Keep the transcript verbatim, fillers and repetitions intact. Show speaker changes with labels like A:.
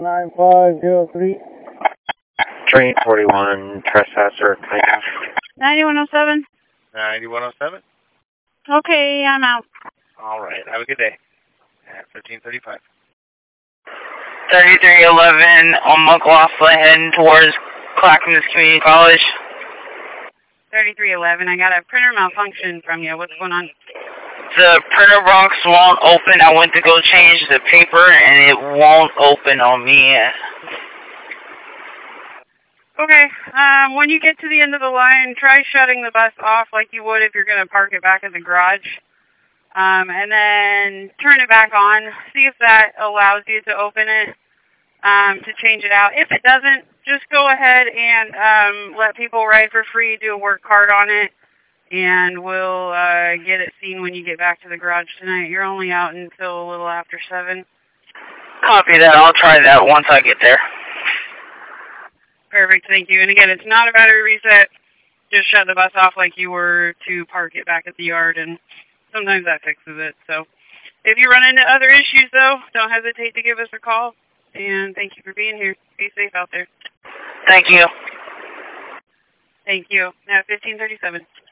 A: nine five zero three.
B: Train forty-one, trespasser, kind of.
C: ninety-one oh seven.
D: ninety-one oh seven?
C: Okay, I'm out.
D: All right, have a good day. At thirteen thirty-five.
E: thirty-three eleven on McLaughlin heading towards Clackamas Community College.
C: thirty-three eleven, I got a printer malfunction from you. What's going on?
E: The printer box won't open. I went to go change the paper and it won't open on me.
C: Okay, um, when you get to the end of the line, try shutting the bus off like you would if you're going to park it back at the garage. Um, and then turn it back on. See if that allows you to open it, um, to change it out. If it doesn't, just go ahead and um, let people ride for free, do a work card on it, and we'll uh, get it seen when you get back to the garage tonight. You're only out until a little after seven.
E: Copy that. I'll try that once I get there.
C: Perfect, thank you. And again, it's not a battery reset. Just shut the bus off like you were to park it back at the yard, and sometimes that fixes it. So if you run into other issues, though, don't hesitate to give us a call. And thank you for being here. Be safe out there.
E: Thank you.
C: Thank you. Now, fifteen thirty-seven.